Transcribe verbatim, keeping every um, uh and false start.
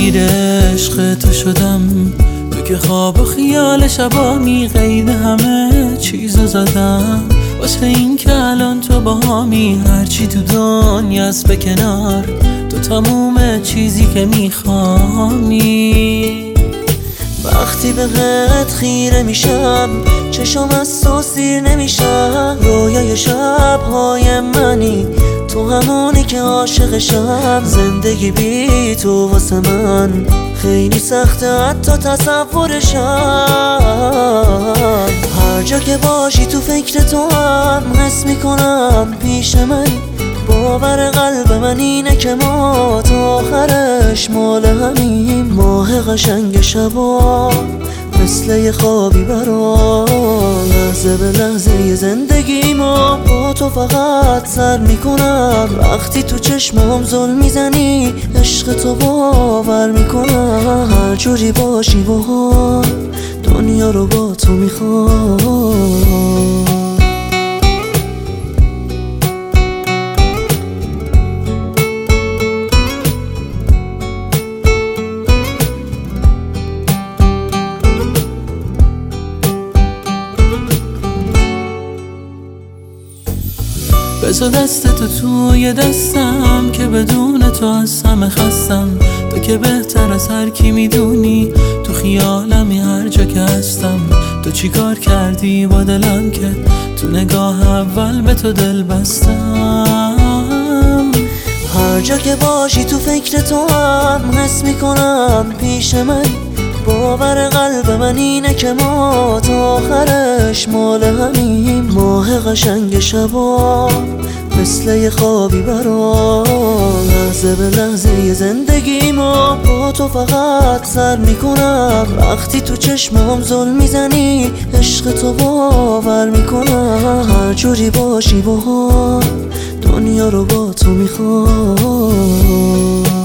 اسیر عشق تو شدم، تو که خواب و خیال شبا میقید همه چیزو زدم، واسه این که الان تو با همی هرچی تو دنیاست به کنار، تو تموم چیزی که میخوامی. وقتی بهت خیره میشم چشم از تو سیر نمیشم، رویای شبهای منی تو همونی که عاشقشم. زندگی بی تو واسه من خیلی سخته حتی تصورشم. هر جا که باشی تو فکر تو هم حس میکنم پیش من، باور قلب من اینه که ما تا آخرش مال همیم. ماه قشنگ شبا مثل یه خوابی برام، لحظه به لحظه زندگی ما با تو فقط سر میکنم. وقتی تو چشمام زل میزنی عشق تو باور میکنم. هر جوری باشی باحال دنیا رو با تو میخوام. بذار دست تو توی دستم که بدون تو از همه خستم، تو که بهتر از هر کی میدونی تو خیالمی هر جا که هستم. تو چی کار کردی با دلم که تو نگاه اول به تو دل بستم. هر جا که باشی تو فکر تو هم حس میکنم پیش من، باور قلب من اینه که ما تا آخرش مال همیم. ماه قشنگ شبا مثل یه خوابی برام، لحظه به لحظه زندگی ما با تو فقط سر میکنم. وقتی تو چشمام زل میزنی عشق تو باور میکنم. هر جوری باشی باحال دنیا رو با تو میخوام.